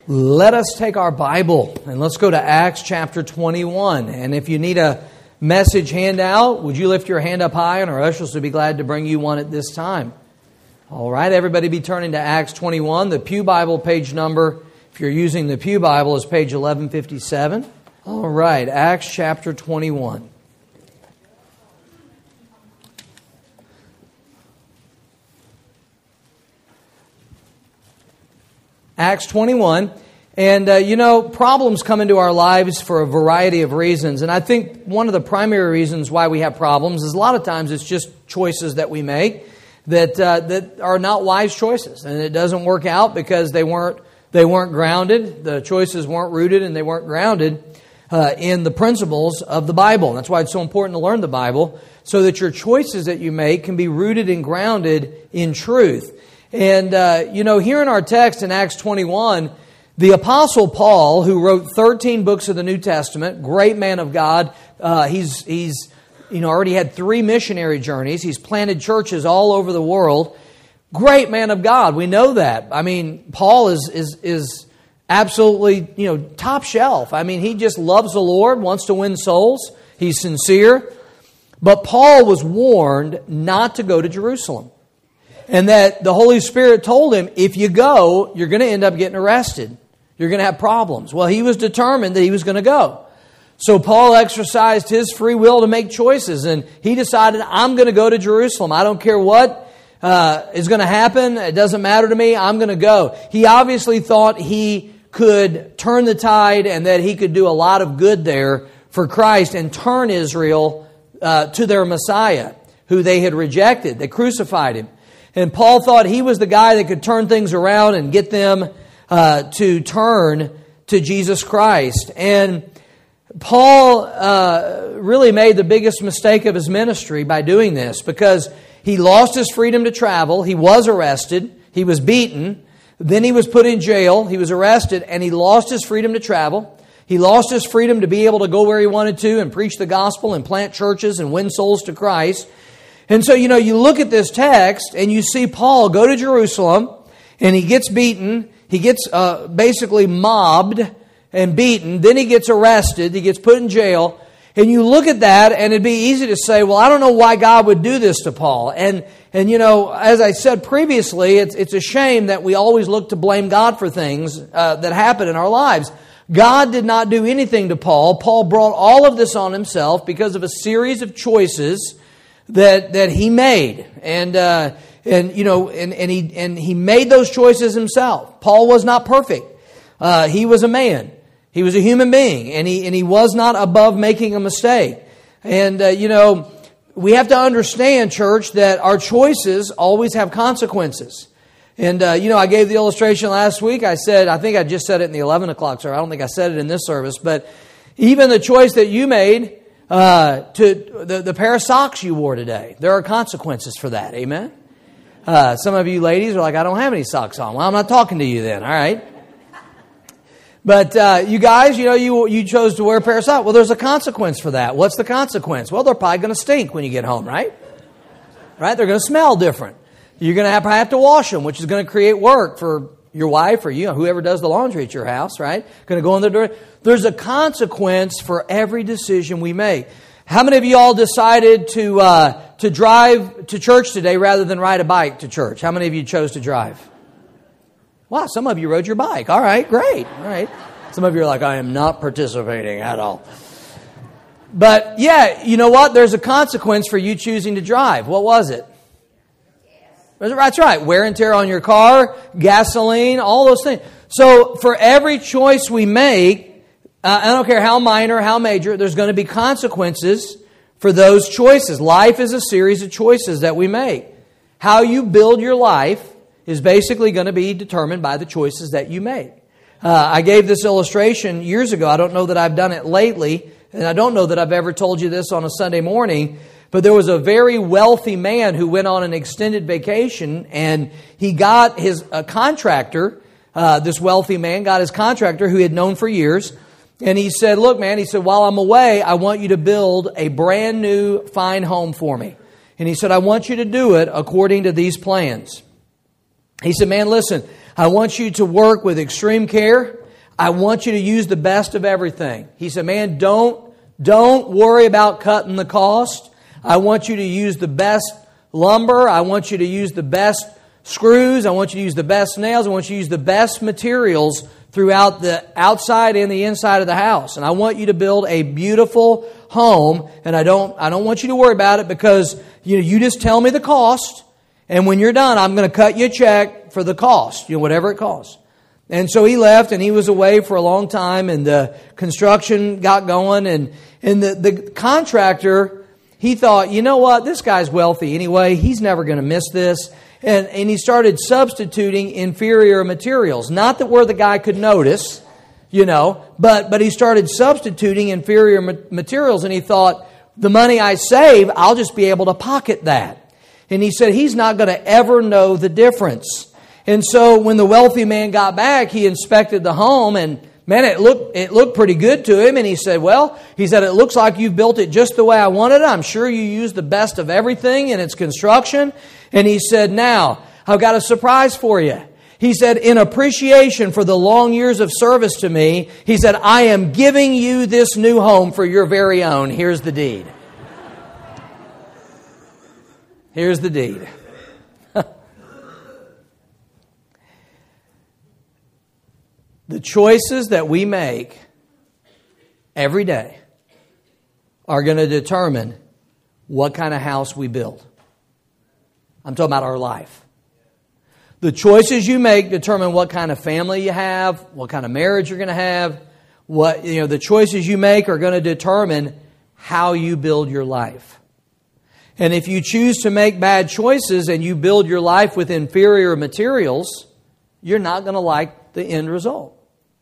Let us take our Bible and let's go to Acts chapter 21. And if you need a message handout, would you lift your hand up high, and our ushers would be glad to bring you one at this time. All right, everybody be turning to Acts 21. The Pew Bible page number, if you're using the Pew Bible, is page 1157. All right, Acts chapter 21. Acts 21. And, problems come into our lives for a variety of reasons. And I think one of the primary reasons why we have problems is a lot of times it's just choices that we make that are not wise choices. And it doesn't work out because they weren't grounded. The choices weren't rooted and they weren't grounded in the principles of the Bible. And that's why it's so important to learn the Bible, so that your choices that you make can be rooted and grounded in truth. And, here in our text in Acts 21, the Apostle Paul, who wrote 13 books of the New Testament, great man of God, he's already had 3 missionary journeys. He's planted churches all over the world. Great man of God, we know that. I mean, Paul is absolutely, top shelf. I mean, he just loves the Lord, wants to win souls. He's sincere. But Paul was warned not to go to Jerusalem. And that the Holy Spirit told him, if you go, you're going to end up getting arrested. You're going to have problems. Well, he was determined that he was going to go. So Paul exercised his free will to make choices. And he decided, I'm going to go to Jerusalem. I don't care what is going to happen. It doesn't matter to me. I'm going to go. He obviously thought he could turn the tide and that he could do a lot of good there for Christ and turn Israel to their Messiah, who they had rejected. They crucified him. And Paul thought he was the guy that could turn things around and get them to turn to Jesus Christ. And Paul really made the biggest mistake of his ministry by doing this, because he lost his freedom to travel. He was arrested. He was beaten. Then he was put in jail. He was arrested, and he lost his freedom to travel. He lost his freedom to be able to go where he wanted to and preach the gospel and plant churches and win souls to Christ. And so, you look at this text and you see Paul go to Jerusalem and he gets beaten. He gets basically mobbed and beaten. Then he gets arrested. He gets put in jail. And you look at that and it'd be easy to say, well, I don't know why God would do this to Paul. And as I said previously, it's a shame that we always look to blame God for things that happen in our lives. God did not do anything to Paul. Paul brought all of this on himself because of a series of choices that he made, and he made those choices himself. Paul was not perfect. He was a man. He was a human being, and he was not above making a mistake. And we have to understand, church, that our choices always have consequences. And I gave the illustration last week. I think I just said it in the 11 o'clock service. I don't think I said it in this service, but even the choice that you made to the pair of socks you wore today, there are consequences for that. Amen? Some of you ladies are like, I don't have any socks on. Well, I'm not talking to you then. All right? But you guys, you chose to wear a pair of socks. Well, there's a consequence for that. What's the consequence? Well, they're probably going to stink when you get home, right? Right? They're going to smell different. You're going to have to wash them, which is going to create work for your wife or whoever does the laundry at your house, right? Going to go in the door. There's a consequence for every decision we make. How many of you all decided to drive to church today rather than ride a bike to church? How many of you chose to drive? Wow, some of you rode your bike. All right, great. All right. Some of you are like, I am not participating at all. But yeah, you know what? There's a consequence for you choosing to drive. What was it? That's right. Wear and tear on your car, gasoline, all those things. So for every choice we make, I don't care how minor, how major, there's going to be consequences for those choices. Life is a series of choices that we make. How you build your life is basically going to be determined by the choices that you make. I gave this illustration years ago. I don't know that I've done it lately, and I don't know that I've ever told you this on a Sunday morning. But there was a very wealthy man who went on an extended vacation, and he got his contractor. This wealthy man got his contractor who he had known for years. And he said, look, man, while I'm away, I want you to build a brand new fine home for me. And he said, I want you to do it according to these plans. He said, man, listen, I want you to work with extreme care. I want you to use the best of everything. He said, man, don't worry about cutting the cost. I want you to use the best lumber. I want you to use the best screws. I want you to use the best nails. I want you to use the best materials throughout the outside and the inside of the house. And I want you to build a beautiful home. And I don't want you to worry about it because you just tell me the cost. And when you're done, I'm going to cut you a check for the cost, whatever it costs. And so he left, and he was away for a long time, and the construction got going, and the contractor, he thought, you know what, this guy's wealthy anyway, he's never going to miss this. And he started substituting inferior materials. Not that where the guy could notice, but he started substituting inferior materials, and he thought, the money I save, I'll just be able to pocket that. And he said he's not going to ever know the difference. And so when the wealthy man got back, he inspected the home, and man, it looked pretty good to him. And he said, it looks like you've built it just the way I wanted it. I'm sure you used the best of everything in its construction. And he said, now, I've got a surprise for you. He said, in appreciation for the long years of service to me, he said, I am giving you this new home for your very own. Here's the deed. Here's the deed. The choices that we make every day are going to determine what kind of house we build. I'm talking about our life. The choices you make determine what kind of family you have, what kind of marriage you're going to have. The choices you make are going to determine how you build your life. And if you choose to make bad choices and you build your life with inferior materials, you're not going to like the end result.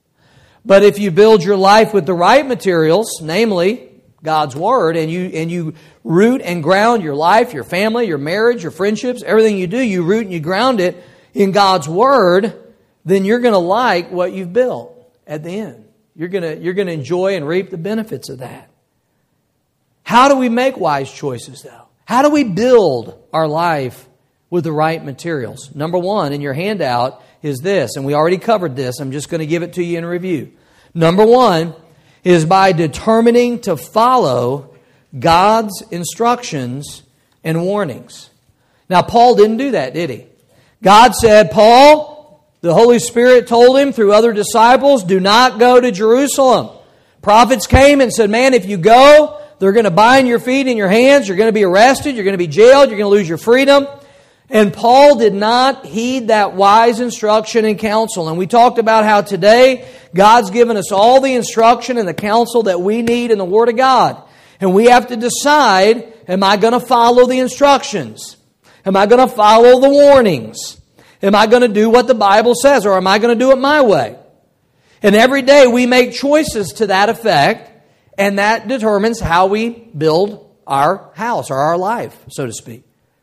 But if you build your life with the right materials, namely God's Word, and you root and ground your life, your family, your marriage, your friendships, everything you do, you root and you ground it in God's Word, then you're going to like what you've built at the end. You're going to enjoy and reap the benefits of that. How do we make wise choices, though? How do we build our life with the right materials? Number one, in your handout, is this, and we already covered this. I'm just going to give it to you in review. Number one is by determining to follow God's instructions and warnings. Now, Paul didn't do that, did he? God said, Paul, the Holy Spirit told him through other disciples, do not go to Jerusalem. Prophets came and said, man, if you go, they're going to bind your feet and your hands. You're going to be arrested. You're going to be jailed. You're going to lose your freedom. And Paul did not heed that wise instruction and counsel. And we talked about how today God's given us all the instruction and the counsel that we need in the Word of God. And we have to decide, am I going to follow the instructions? Am I going to follow the warnings? Am I going to do what the Bible says, or am I going to do it my way? And every day we make choices to that effect, and that determines how we build our house or our life, so to speak.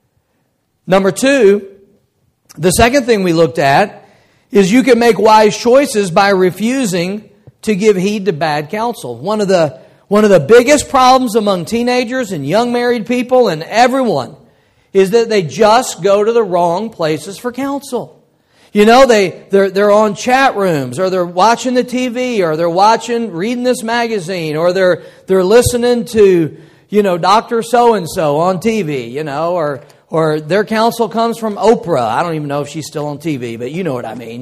Number two, the second thing we looked at is you can make wise choices by refusing to give heed to bad counsel. One of the biggest problems among teenagers and young married people and everyone is that they just go to the wrong places for counsel. They're on chat rooms, or they're watching the TV, or they're reading this magazine, or they're listening to, Dr. So-and-so on TV, or their counsel comes from Oprah. I don't even know if she's still on TV, but you know what I mean,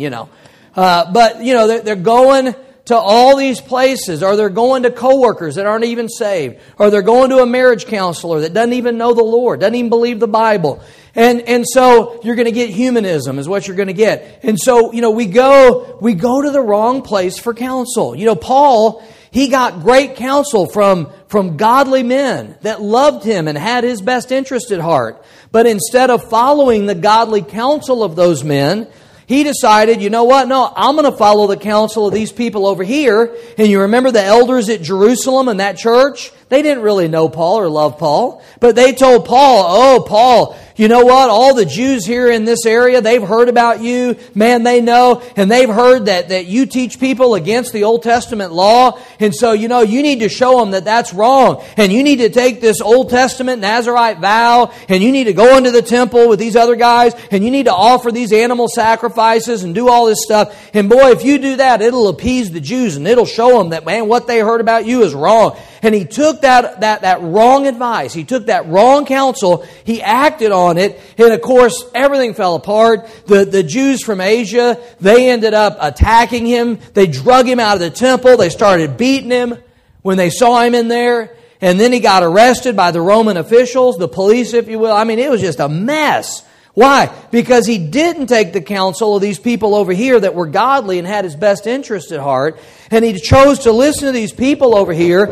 they're going to all these places, or they're going to coworkers that aren't even saved, or they're going to a marriage counselor that doesn't even know the Lord, doesn't even believe the Bible. And so you're going to get humanism is what you're going to get. And so, we go to the wrong place for counsel. Paul, he got great counsel from godly men that loved him and had his best interest at heart. But instead of following the godly counsel of those men, he decided, you know what? No, I'm going to follow the counsel of these people over here. And you remember the elders at Jerusalem and that church? They didn't really know Paul or love Paul. But they told Paul, oh, Paul, you know what? All the Jews here in this area, they've heard about you. Man, they know. And they've heard that you teach people against the Old Testament law. And so, you need to show them that that's wrong. And you need to take this Old Testament Nazirite vow. And you need to go into the temple with these other guys. And you need to offer these animal sacrifices and do all this stuff. And boy, if you do that, it'll appease the Jews. And it'll show them that, man, what they heard about you is wrong. And he took that wrong advice. He took that wrong counsel. He acted on it. And of course, everything fell apart. The Jews from Asia, they ended up attacking him. They drug him out of the temple. They started beating him when they saw him in there. And then he got arrested by the Roman officials, the police, if you will. I mean, it was just a mess. Why? Because he didn't take the counsel of these people over here that were godly and had his best interest at heart. And he chose to listen to these people over here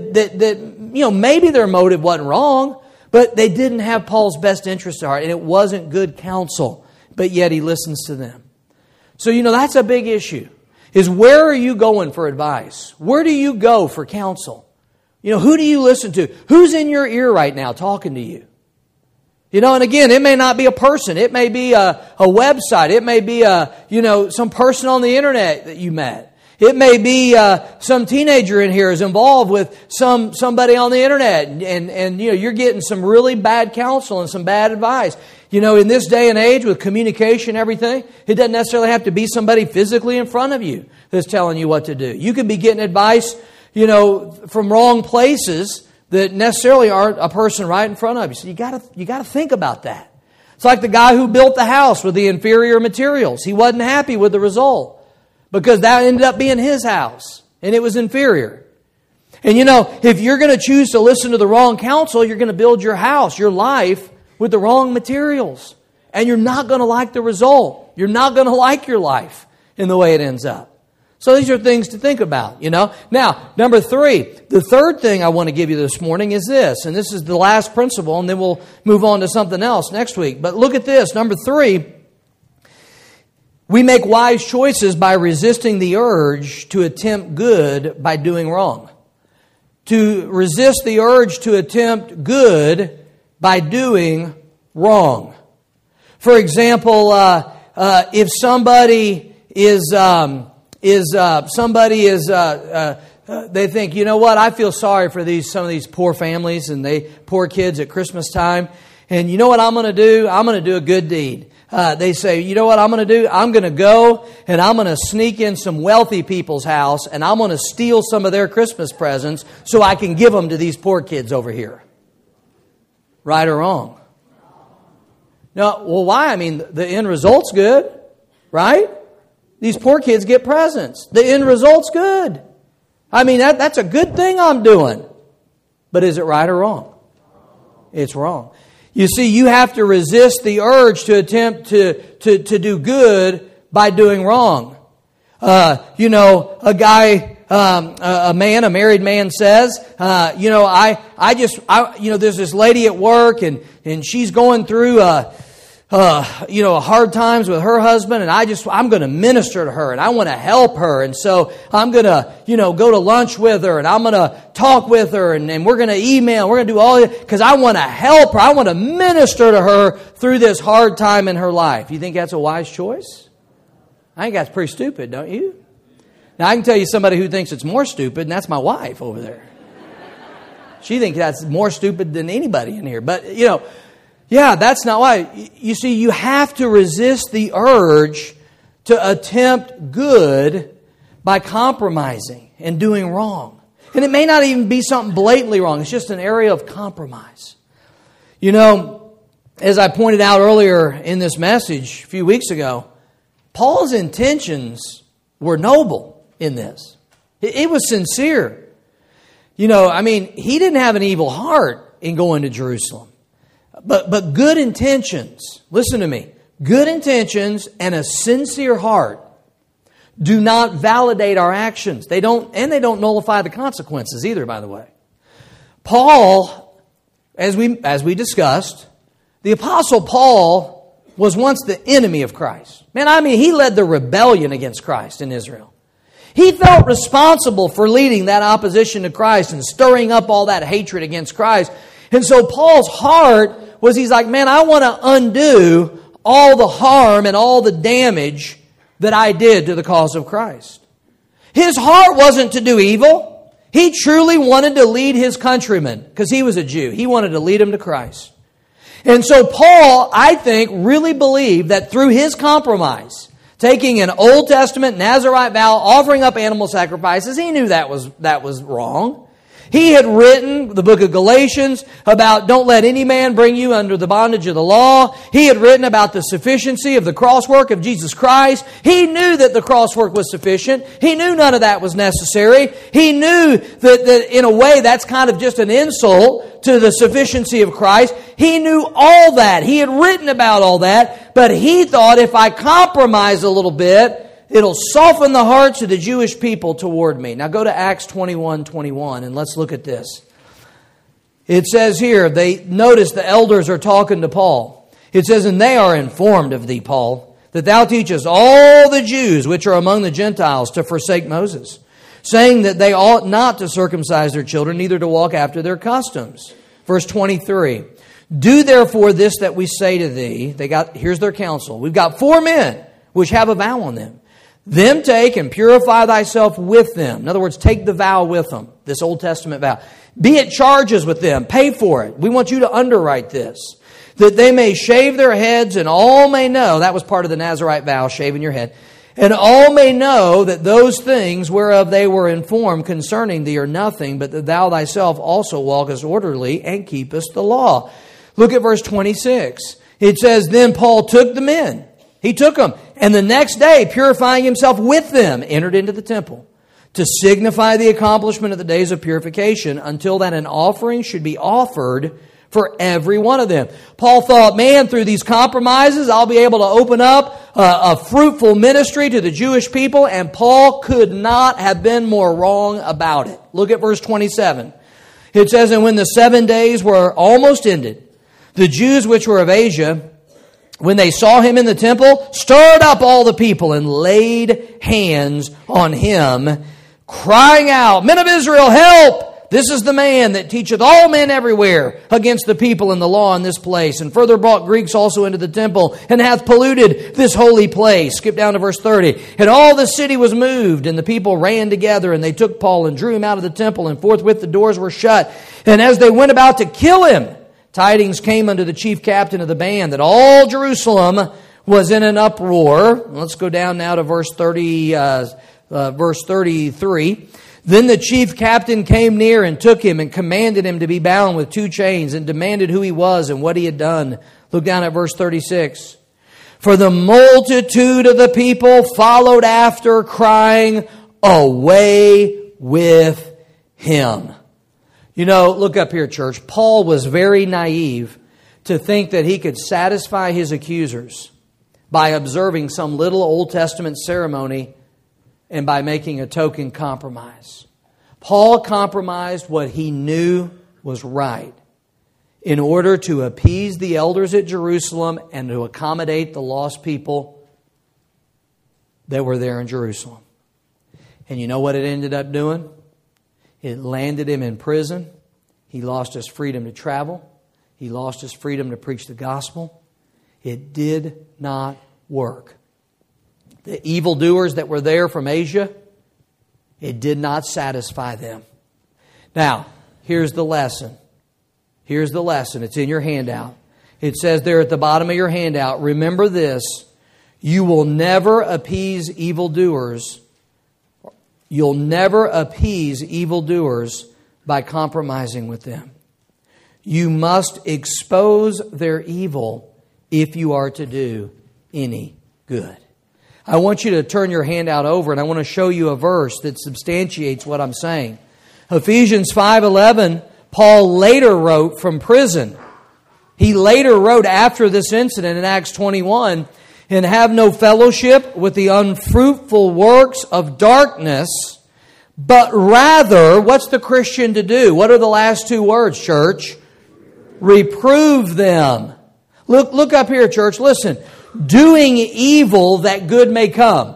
that maybe their motive wasn't wrong, but they didn't have Paul's best interest at heart. And it wasn't good counsel. But yet he listens to them. So, that's a big issue. Is where are you going for advice? Where do you go for counsel? Who do you listen to? Who's in your ear right now talking to you? And again, it may not be a person. It may be a website. It may be some person on the internet that you met. It may be some teenager in here is involved with somebody on the internet, and you're getting some really bad counsel and some bad advice. In this day and age with communication, everything, it doesn't necessarily have to be somebody physically in front of you that's telling you what to do. You could be getting advice, from wrong places that necessarily aren't a person right in front of you. So you got to think about that. It's like the guy who built the house with the inferior materials. He wasn't happy with the result because that ended up being his house and it was inferior. And if you're going to choose to listen to the wrong counsel, you're going to build your house, your life with the wrong materials. And you're not going to like the result. You're not going to like your life in the way it ends up. So these are things to think about, Now, number 3, the third thing I want to give you this morning is this, and this is the last principle, and then we'll move on to something else next week. But look at this. Number 3, we make wise choices by resisting the urge to attempt good by doing wrong. To resist the urge to attempt good by doing wrong. For example, if somebody they think, I feel sorry for some of these poor families and poor kids at Christmas time. And you know what I'm going to do? I'm going to do a good deed. They say, you know what I'm going to do? I'm going to go and I'm going to sneak in some wealthy people's house and I'm going to steal some of their Christmas presents so I can give them to these poor kids over here. Right or wrong? No, well, why? I mean, the end result's good, right? These poor kids get presents. The end result's good. I mean, that's a good thing I'm doing. But is it right or wrong? It's wrong. You see, you have to resist the urge to attempt to do good by doing wrong. A married man says, there's this lady at work and she's going through hard times with her husband, and I'm going to minister to her, and I want to help her, and so I'm going to, go to lunch with her, and I'm going to talk with her, and we're going to email, we're going to do all this, because I want to help her, I want to minister to her through this hard time in her life. You think that's a wise choice? I think that's pretty stupid, don't you? Now, I can tell you somebody who thinks it's more stupid, and that's my wife over there. She thinks that's more stupid than anybody in here, but, yeah, that's not why. You see, you have to resist the urge to attempt good by compromising and doing wrong. And it may not even be something blatantly wrong. It's just an area of compromise. As I pointed out earlier in this message a few weeks ago, Paul's intentions were noble in this. It was sincere. He didn't have an evil heart in going to Jerusalem. But good intentions, listen to me, good intentions and a sincere heart do not validate our actions. They don't nullify the consequences either, by the way. Paul, as we discussed, the Apostle Paul was once the enemy of Christ. He led the rebellion against Christ in Israel. He felt responsible for leading that opposition to Christ and stirring up all that hatred against Christ. And so Paul's heart was he's like, man, I want to undo all the harm and all the damage that I did to the cause of Christ. His heart wasn't to do evil. He truly wanted to lead his countrymen, because he was a Jew. He wanted to lead them to Christ. And so Paul, I think, really believed that through his compromise, taking an Old Testament Nazirite vow, offering up animal sacrifices, he knew that was wrong. He had written the book of Galatians about don't let any man bring you under the bondage of the law. He had written about the sufficiency of the cross work of Jesus Christ. He knew that the cross work was sufficient. He knew none of that was necessary. He knew that in a way that's kind of just an insult to the sufficiency of Christ. He knew all that. He had written about all that. But he thought if I compromise a little bit, it'll soften the hearts of the Jewish people toward me. Now go to Acts 21:21 and let's look at this. It says here, notice the elders are talking to Paul. It says, and they are informed of thee, Paul, that thou teachest all the Jews which are among the Gentiles to forsake Moses, saying that they ought not to circumcise their children, neither to walk after their customs. Verse 23, do therefore this that we say to thee. Here's their counsel. We've got 4 men which have a vow on them. Them take and purify thyself with them. In other words, take the vow with them, this Old Testament vow. Be at charges with them. Pay for it. We want you to underwrite this. That they may shave their heads and all may know, that was part of the Nazirite vow, shaving your head, and all may know that those things whereof they were informed concerning thee are nothing, but that thou thyself also walkest orderly and keepest the law. Look at verse 26. It says, then Paul took the men. He took them, and the next day, purifying himself with them, entered into the temple to signify the accomplishment of the days of purification, until that an offering should be offered for every one of them. Paul thought, man, through these compromises, I'll be able to open up a fruitful ministry to the Jewish people, and Paul could not have been more wrong about it. Look at verse 27. It says, and when the 7 days were almost ended, the Jews which were of Asia, when they saw him in the temple, stirred up all the people and laid hands on him, crying out, men of Israel, help! This is the man that teacheth all men everywhere against the people and the law in this place, and further brought Greeks also into the temple, and hath polluted this holy place. Skip down to verse 30. And all the city was moved, and the people ran together, and they took Paul and drew him out of the temple, and forthwith the doors were shut. And as they went about to kill him, tidings came unto the chief captain of the band that all Jerusalem was in an uproar. Let's go down now to verse 33. Then the chief captain came near and took him and commanded him to be bound with 2 chains and demanded who he was and what he had done. Look down at verse 36. For the multitude of the people followed after, crying, away with him. You know, look up here, church. Paul was very naive to think that he could satisfy his accusers by observing some little Old Testament ceremony and by making a token compromise. Paul compromised what he knew was right in order to appease the elders at Jerusalem and to accommodate the lost people that were there in Jerusalem. And you know what it ended up doing? It landed him in prison. He lost his freedom to travel. He lost his freedom to preach the gospel. It did not work. The evildoers that were there from Asia, it did not satisfy them. Now, here's the lesson. Here's the lesson. It's in your handout. It says there at the bottom of your handout, remember this, you will never appease evildoers. You'll never appease evildoers by compromising with them. You must expose their evil if you are to do any good. I want you to turn your handout over and I want to show you a verse that substantiates what I'm saying. Ephesians 5:11, Paul later wrote from prison. He later wrote after this incident in Acts 21, and have no fellowship with the unfruitful works of darkness, but rather, what's the Christian to do? What are the last 2 words, church? Reprove them. Look up here, church. Listen. Doing evil that good may come.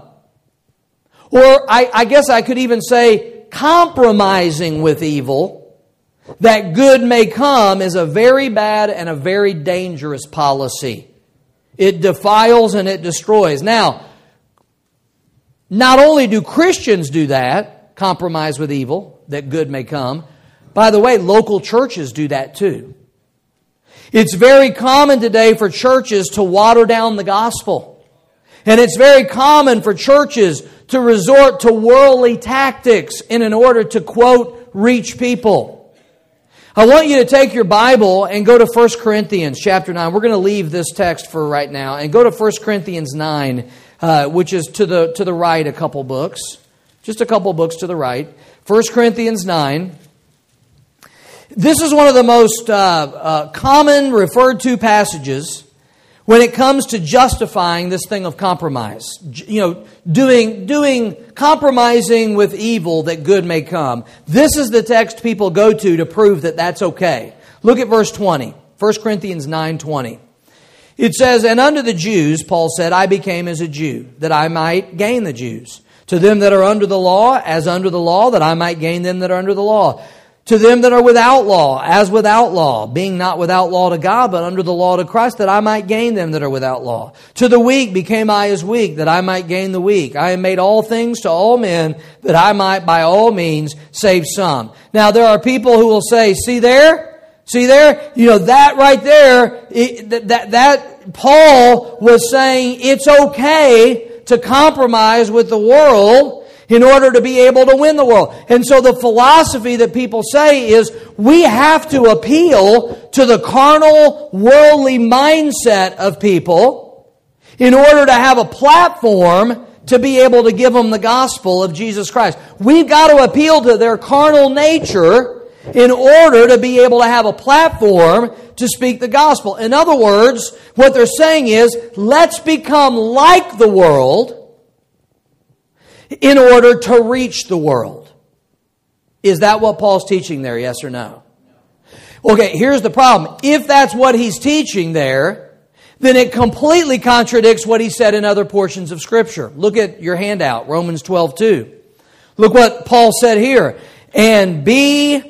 Or I guess I could even say compromising with evil that good may come is a very bad and a very dangerous policy. It defiles and it destroys. Now, not only do Christians do that, compromise with evil, that good may come. By the way, local churches do that too. It's very common today for churches to water down the gospel. And it's very common for churches to resort to worldly tactics in order to, quote, reach people. I want you to take your Bible and go to 1 Corinthians chapter 9. We're going to leave this text for right now and go to 1 Corinthians 9, which is to the right a couple books. Just a couple books to the right. 1 Corinthians 9. This is one of the most common referred to passages when it comes to justifying this thing of compromise. You know, compromising with evil that good may come. This is the text people go to prove that that's okay. Look at verse 20. 1 Corinthians 9:20. It says, "And unto the Jews, Paul said, I became as a Jew, that I might gain the Jews. To them that are under the law, as under the law, that I might gain them that are under the law. To them that are without law, as without law, being not without law to God, but under the law to Christ, that I might gain them that are without law. To the weak became I as weak, that I might gain the weak. I am made all things to all men, that I might by all means save some." Now there are people who will say, see there? You know, that right there, that Paul was saying it's okay to compromise with the world in order to be able to win the world. And so the philosophy that people say is we have to appeal to the carnal, worldly mindset of people in order to have a platform to be able to give them the gospel of Jesus Christ. We've got to appeal to their carnal nature in order to be able to have a platform to speak the gospel. In other words, what they're saying is, let's become like the world in order to reach the world. Is that what Paul's teaching there, yes or no? Okay, here's the problem. If that's what he's teaching there, then it completely contradicts what he said in other portions of Scripture. Look at your handout, Romans 12:2. Look what Paul said here. "And be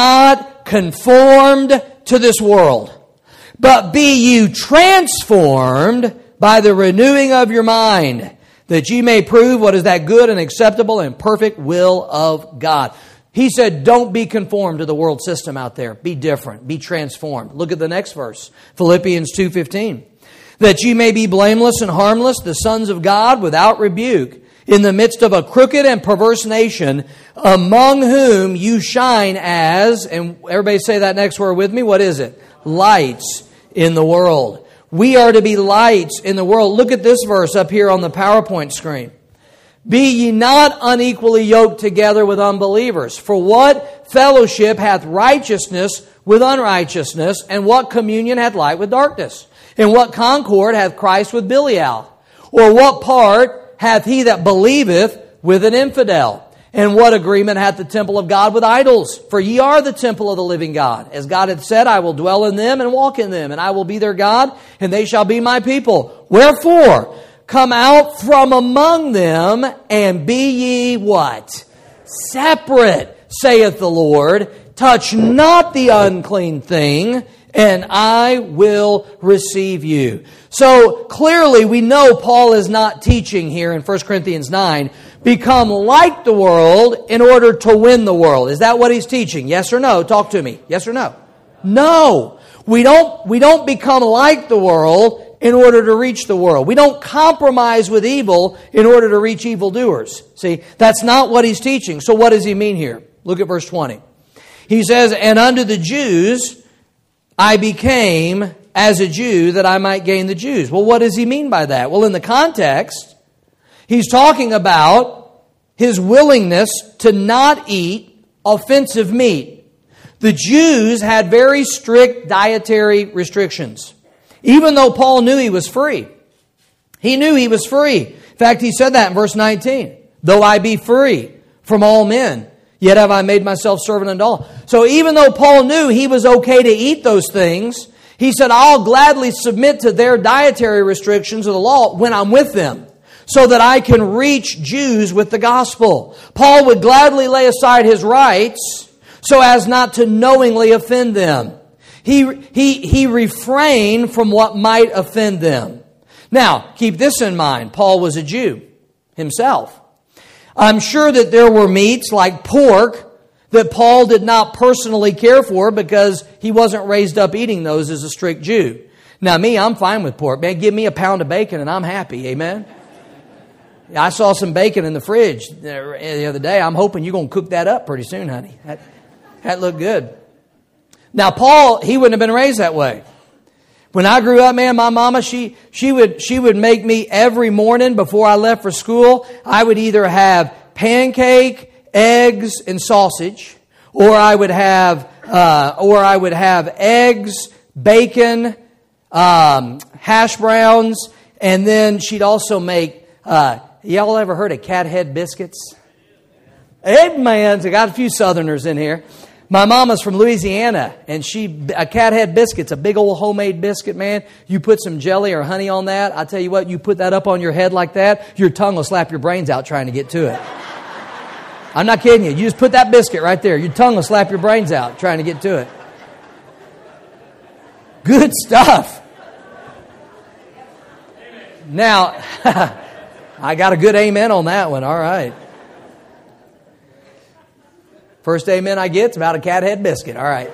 not conformed to this world, but be you transformed by the renewing of your mind, that ye may prove what is that good and acceptable and perfect will of God." He said, don't be conformed to the world system out there. Be different. Be transformed. Look at the next verse. Philippians 2:15. "That ye may be blameless and harmless, the sons of God, without rebuke, in the midst of a crooked and perverse nation, among whom you shine as," and everybody say that next word with me. What is it? "Lights in the world." We are to be lights in the world. Look at this verse up here on the PowerPoint screen. "Be ye not unequally yoked together with unbelievers. For what fellowship hath righteousness with unrighteousness? And what communion hath light with darkness? And what concord hath Christ with Belial? Or what part hath he that believeth with an infidel? And what agreement hath the temple of God with idols? For ye are the temple of the living God. As God hath said, I will dwell in them and walk in them, and I will be their God, and they shall be my people. Wherefore, come out from among them, and be ye" what? "Separate, saith the Lord. Touch not the unclean thing, and I will receive you." So clearly we know Paul is not teaching here in 1 Corinthians 9, become like the world in order to win the world. Is that what he's teaching? Yes or no? Talk to me. Yes or no? No. We don't become like the world in order to reach the world. We don't compromise with evil in order to reach evildoers. See, that's not what he's teaching. So what does he mean here? Look at verse 20. He says, "And unto the Jews I became as a Jew, that I might gain the Jews." Well, what does he mean by that? Well, in the context, he's talking about his willingness to not eat offensive meat. The Jews had very strict dietary restrictions. Even though Paul knew he was free. He knew he was free. In fact, he said that in verse 19. "Though I be free from all men, yet have I made myself servant unto all." So even though Paul knew he was okay to eat those things, he said, I'll gladly submit to their dietary restrictions of the law when I'm with them, so that I can reach Jews with the gospel. Paul would gladly lay aside his rights so as not to knowingly offend them. He refrained from what might offend them. Now, keep this in mind. Paul was a Jew himself. I'm sure that there were meats like pork that Paul did not personally care for because he wasn't raised up eating those as a strict Jew. Now me, I'm fine with pork. Man, give me a pound of bacon and I'm happy. Amen? I saw some bacon in the fridge the other day. I'm hoping you're going to cook that up pretty soon, honey. That looked good. Now Paul, he wouldn't have been raised that way. When I grew up, man, my mama, she would make me every morning before I left for school. I would either have pancake, eggs, and sausage, or I would have eggs, bacon, hash browns, and then she'd also make. Y'all ever heard of cat head biscuits? Hey, man, I got a few Southerners in here. My mama's from Louisiana, and a cat head biscuit's a big old homemade biscuit, man. You put some jelly or honey on that. I tell you what, you put that up on your head like that, your tongue will slap your brains out trying to get to it. I'm not kidding you. You just put that biscuit right there. Your tongue will slap your brains out trying to get to it. Good stuff. Now, I got a good amen on that one. All right. First amen I get is about a cat head biscuit. All right.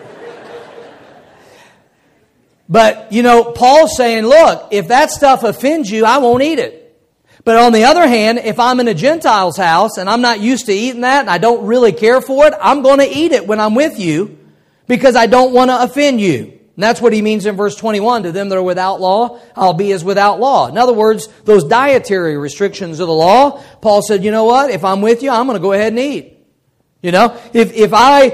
But, Paul's saying, look, if that stuff offends you, I won't eat it. But on the other hand, if I'm in a Gentile's house and I'm not used to eating that and I don't really care for it, I'm going to eat it when I'm with you because I don't want to offend you. And that's what he means in verse 21. To them that are without law, I'll be as without law. In other words, those dietary restrictions of the law, Paul said, you know what? If I'm with you, I'm going to go ahead and eat. If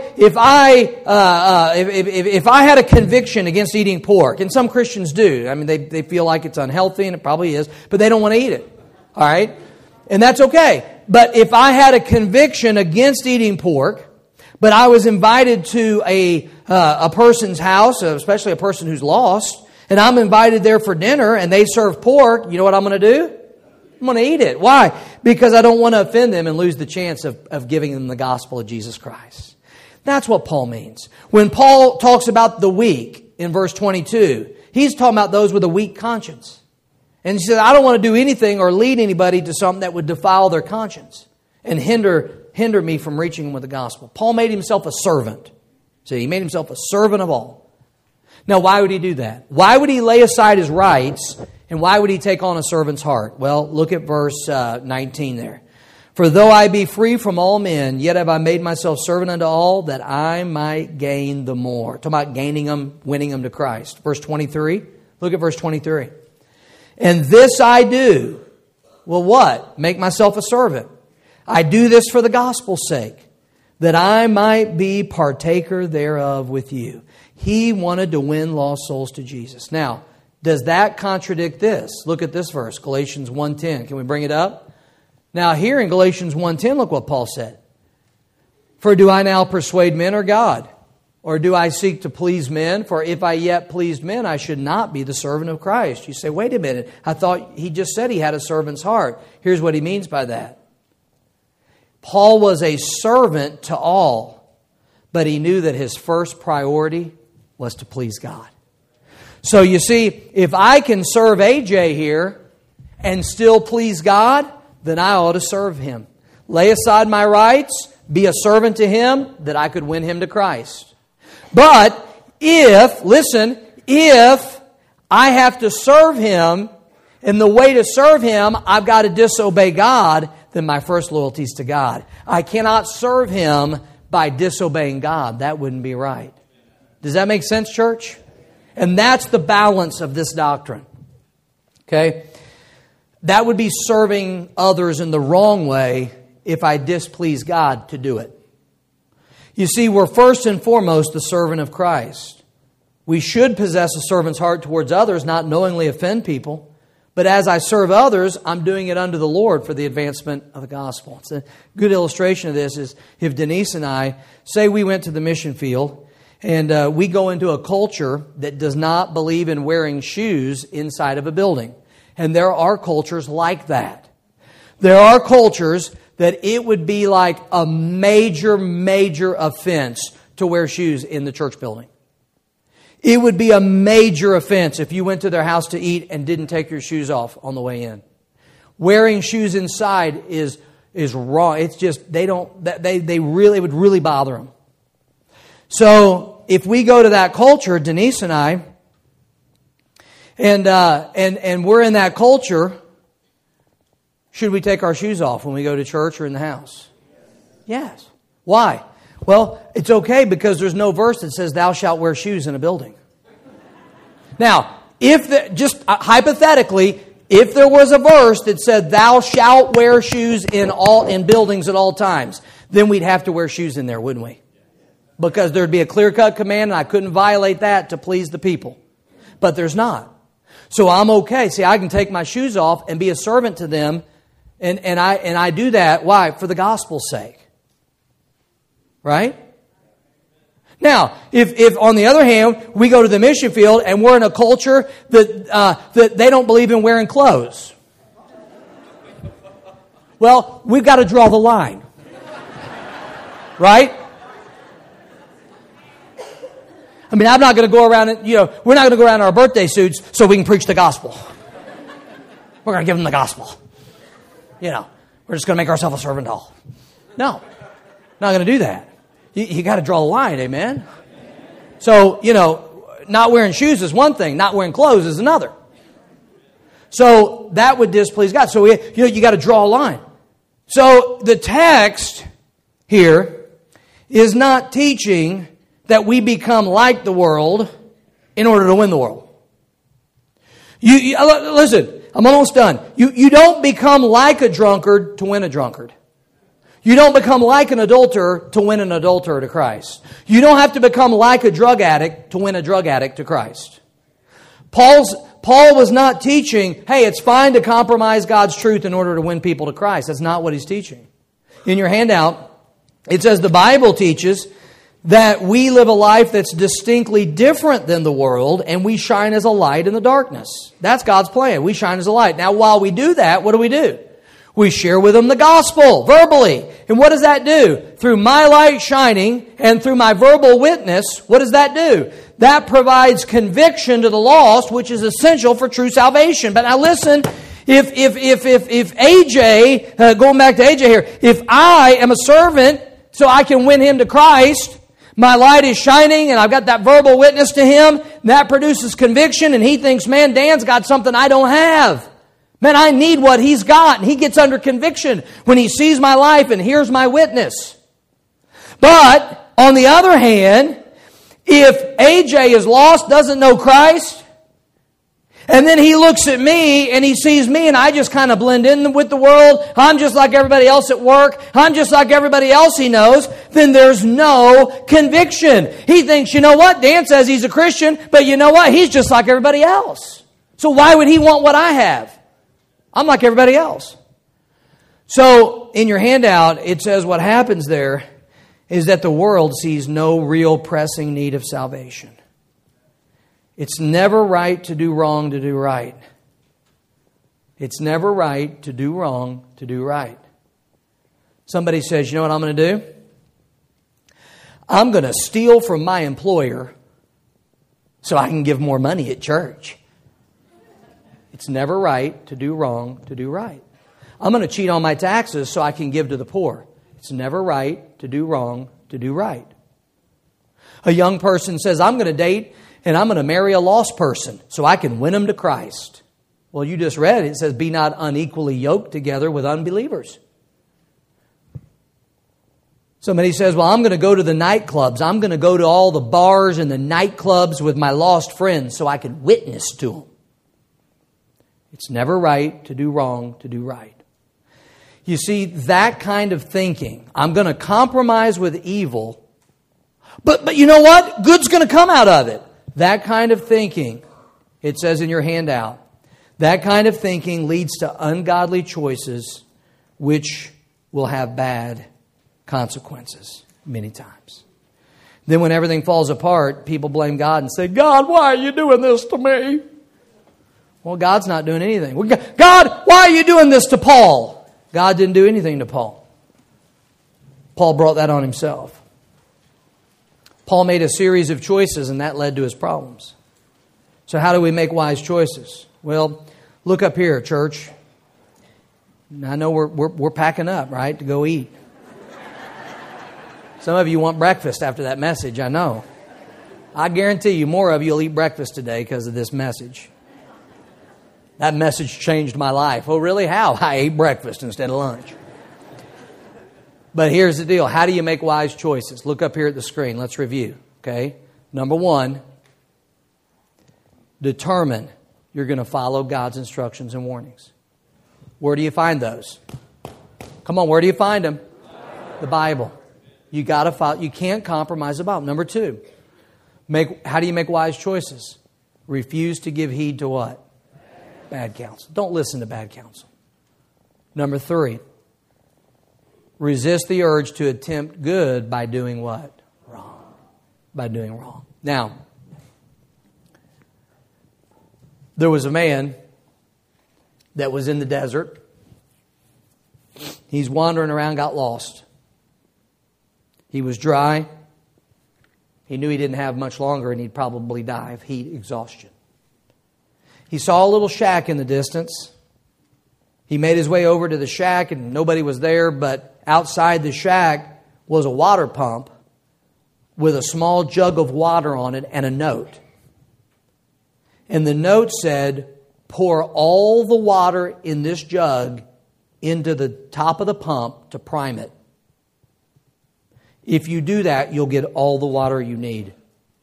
I had a conviction against eating pork, and some Christians do, I mean, they feel like it's unhealthy, and it probably is, but they don't want to eat it. All right? And that's okay. But if I had a conviction against eating pork, but I was invited to a person's house, especially a person who's lost, and I'm invited there for dinner and they serve pork, you know what I'm going to do? I'm going to eat it. Why? Because I don't want to offend them and lose the chance of giving them the gospel of Jesus Christ. That's what Paul means. When Paul talks about the weak in verse 22, he's talking about those with a weak conscience. And he says, I don't want to do anything or lead anybody to something that would defile their conscience and hinder me from reaching them with the gospel. Paul made himself a servant. See, he made himself a servant of all. Now, why would he do that? Why would he lay aside his rights, and why would he take on a servant's heart? Well, look at verse 19 there. For though I be free from all men, yet have I made myself servant unto all, that I might gain the more. Talking about gaining them, winning them to Christ. Verse 23. Look at verse 23. And this I do. Well, what? Make myself a servant. I do this for the gospel's sake, that I might be partaker thereof with you. He wanted to win lost souls to Jesus. Now, does that contradict this? Look at this verse, Galatians 1:10. Can we bring it up? Now, here in Galatians 1:10, look what Paul said. For do I now persuade men or God? Or do I seek to please men? For if I yet pleased men, I should not be the servant of Christ. You say, wait a minute. I thought he just said he had a servant's heart. Here's what he means by that. Paul was a servant to all, but he knew that his first priority was to please God. So you see, if I can serve AJ here and still please God, then I ought to serve him. Lay aside my rights, be a servant to him, that I could win him to Christ. But if I have to serve him, and the way to serve him, I've got to disobey God, then my first loyalty is to God. I cannot serve him by disobeying God. That wouldn't be right. Does that make sense, church? And that's the balance of this doctrine. Okay? That would be serving others in the wrong way if I displease God to do it. You see, we're first and foremost the servant of Christ. We should possess a servant's heart towards others, not knowingly offend people. But as I serve others, I'm doing it unto the Lord for the advancement of the gospel. It's a good illustration of this is if Denise and I, say we went to the mission field, and we go into a culture that does not believe in wearing shoes inside of a building. And there are cultures like that. There are cultures that it would be like a major offense to wear shoes in the church building. It would be a major offense if you went to their house to eat and didn't take your shoes off on the way in. Wearing shoes inside is wrong. It's just, it would really bother them. So if we go to that culture, Denise and I, and we're in that culture, should we take our shoes off when we go to church or in the house? Yes. Why? Well, it's okay because there's no verse that says thou shalt wear shoes in a building. Now, hypothetically, if there was a verse that said thou shalt wear shoes in buildings at all times, then we'd have to wear shoes in there, wouldn't we? Because there'd be a clear-cut command and I couldn't violate that to please the people. But there's not. So I'm okay. See, I can take my shoes off and be a servant to them, and I do that. Why? For the gospel's sake. Right? Now, if on the other hand, we go to the mission field and we're in a culture that they don't believe in wearing clothes. Well, we've got to draw the line. Right? I mean, I'm not going to go around and, we're not going to go around in our birthday suits so we can preach the gospel. We're going to give them the gospel. We're just going to make ourselves a servant hall. No, not going to do that. You got to draw the line, amen? So, not wearing shoes is one thing. Not wearing clothes is another. So, that would displease God. So, you got to draw a line. So, the text here is not teaching that we become like the world in order to win the world. Listen, I'm almost done. You don't become like a drunkard to win a drunkard. You don't become like an adulterer to win an adulterer to Christ. You don't have to become like a drug addict to win a drug addict to Christ. Paul was not teaching, hey, it's fine to compromise God's truth in order to win people to Christ. That's not what he's teaching. In your handout, it says the Bible teaches that we live a life that's distinctly different than the world, and we shine as a light in the darkness. That's God's plan. We shine as a light. Now, while we do that, what do? We share with them the gospel verbally. And what does that do? Through my light shining and through my verbal witness, what does that do? That provides conviction to the lost, which is essential for true salvation. But now listen, if AJ, going back to AJ here, if I am a servant so I can win him to Christ, my light is shining and I've got that verbal witness to him, that produces conviction, and he thinks, man, Dan's got something I don't have. Man, I need what he's got. And he gets under conviction when he sees my life and hears my witness. But, on the other hand, if AJ is lost, doesn't know Christ, and then he looks at me and he sees me and I just kind of blend in with the world, I'm just like everybody else at work, I'm just like everybody else he knows, then there's no conviction. He thinks, you know what, Dan says he's a Christian, but you know what, he's just like everybody else. So why would he want what I have? I'm like everybody else. So, in your handout, it says what happens there is that the world sees no real pressing need of salvation. It's never right to do wrong to do right. It's never right to do wrong to do right. Somebody says, you know what I'm going to do? I'm going to steal from my employer so I can give more money at church. It's never right to do wrong to do right. I'm going to cheat on my taxes so I can give to the poor. It's never right to do wrong to do right. A young person says, I'm going to date and I'm going to marry a lost person so I can win them to Christ. Well, you just read it. It says, be not unequally yoked together with unbelievers. Somebody says, well, I'm going to go to the nightclubs. I'm going to go to all the bars and the nightclubs with my lost friends so I can witness to them. It's never right to do wrong to do right. You see, that kind of thinking, I'm going to compromise with evil, but you know what? Good's going to come out of it. That kind of thinking, it says in your handout, that kind of thinking leads to ungodly choices which will have bad consequences many times. Then when everything falls apart, people blame God and say, God, why are you doing this to me? Well, God's not doing anything. God, why are you doing this to Paul? God didn't do anything to Paul. Paul brought that on himself. Paul made a series of choices, and that led to his problems. So how do we make wise choices? Well, look up here, church. I know we're packing up, right, to go eat. Some of you want breakfast after that message, I know. I guarantee you more of you will eat breakfast today because of this message. That message changed my life. Oh, really? How? I ate breakfast instead of lunch. But here's the deal. How do you make wise choices? Look up here at the screen. Let's review. Okay? Number one, determine you're going to follow God's instructions and warnings. Where do you find those? Come on, where do you find them? The Bible. You got to follow. You can't compromise the Bible. Number two, how do you make wise choices? Refuse to give heed to what? Bad counsel. Don't listen to bad counsel. Number three, resist the urge to attempt good by doing what? Wrong. By doing wrong. Now, there was a man that was in the desert. He's wandering around, got lost. He was dry. He knew he didn't have much longer and he'd probably die of heat exhaustion. He saw a little shack in the distance. He made his way over to the shack and nobody was there, but outside the shack was a water pump with a small jug of water on it and a note. And the note said, pour all the water in this jug into the top of the pump to prime it. If you do that, you'll get all the water you need.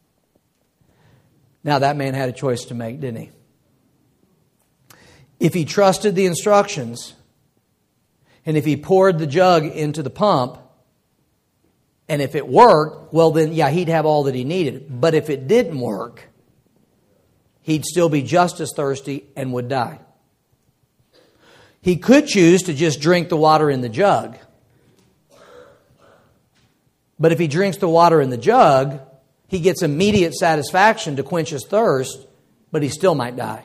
Now that man had a choice to make, didn't he? If he trusted the instructions, and if he poured the jug into the pump, and if it worked, well then, yeah, he'd have all that he needed. But if it didn't work, he'd still be just as thirsty and would die. He could choose to just drink the water in the jug. But if he drinks the water in the jug, he gets immediate satisfaction to quench his thirst, but he still might die.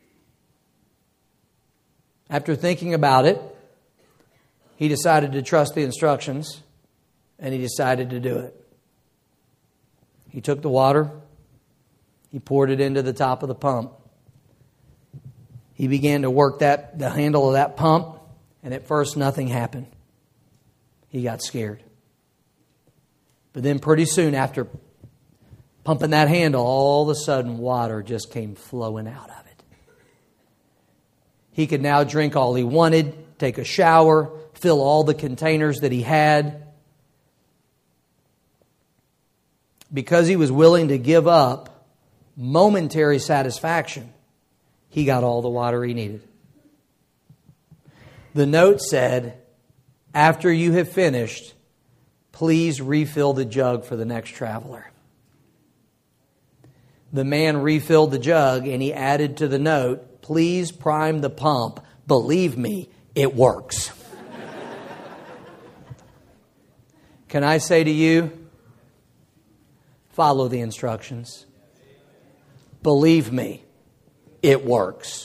After thinking about it, he decided to trust the instructions, and he decided to do it. He took the water, he poured it into the top of the pump. He began to work the handle of that pump, and at first nothing happened. He got scared. But then pretty soon after pumping that handle, all of a sudden water just came flowing out of it. He could now drink all he wanted, take a shower, fill all the containers that he had. Because he was willing to give up momentary satisfaction, he got all the water he needed. The note said, after you have finished, please refill the jug for the next traveler. The man refilled the jug and he added to the note, please prime the pump. Believe me, it works. Can I say to you, follow the instructions. Believe me, it works.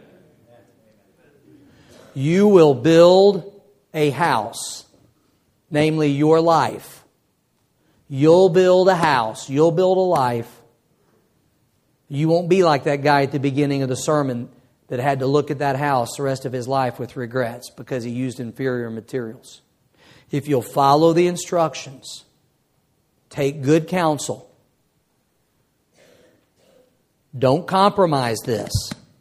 You will build a house, namely your life. You'll build a house. You'll build a life. You won't be like that guy at the beginning of the sermon that had to look at that house the rest of his life with regrets because he used inferior materials. If you'll follow the instructions, take good counsel, don't compromise this,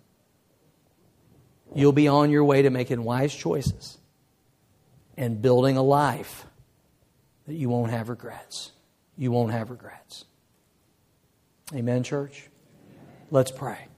you'll be on your way to making wise choices and building a life that you won't have regrets. You won't have regrets. Amen, church? Let's pray.